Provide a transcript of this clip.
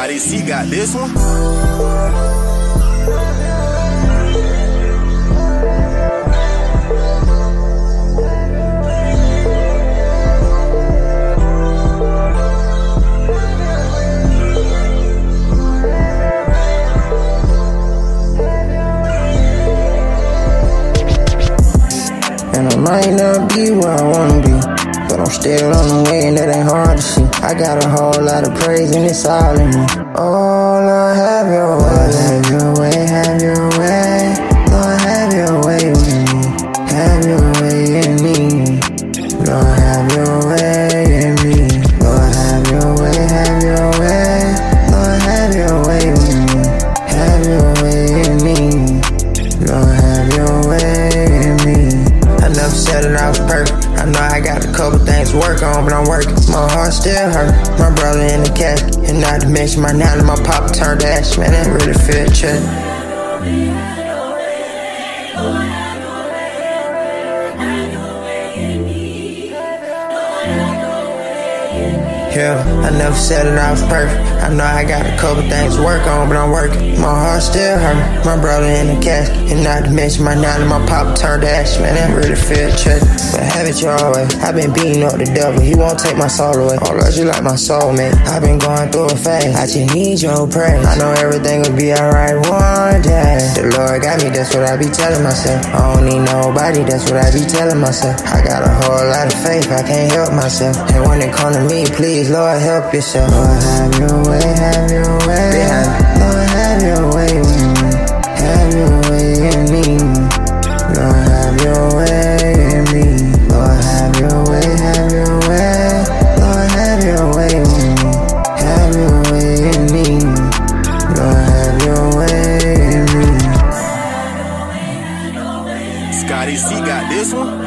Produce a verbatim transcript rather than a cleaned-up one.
Scotty C got this one. And I might not be where I wanna be, but I'm still on the way and that ain't hard to see. I got a whole lot of praise and it's all in me. Oh Lord, have your way, have your way, have your way. Lord, have your way with me, have your way in me. Lord, have your way in me. Lord, have your way, have your way. Lord, have your way with me, have your way in me. Lord, have your way in me. I never said that I was perfect. I know I got a couple things to work on, but I'm working. My heart still hurt. My brother in the casket, and not to mention my nana and my papa turned to ash. Man, that really feel check. Yeah, I never said that I was perfect. I know I got a couple things to work on, but I'm working. My heart still hurt. My brother in the casket, and not to mention my nana and my papa turned to ash. Man, that really feel check. But have it your way. I've been beating up the devil. He won't take my soul away. Oh Lord, you like my soul, man. I've been going through a phase. I just need your praise. I know everything will be alright one day. The Lord got me, that's what I be telling myself. I don't need nobody, that's what I be telling myself. I got a whole lot of faith, I can't help myself. And when it come to me, please, Lord, help yourself. Lord, have your way, have your way. Behind. Lord, have your way with me, have your way in me. Lord, have your way in me. Lord, have your way, have your way. Lord, have your way with me, have your way in me. Lord, have your way in me. Scotty C got this one.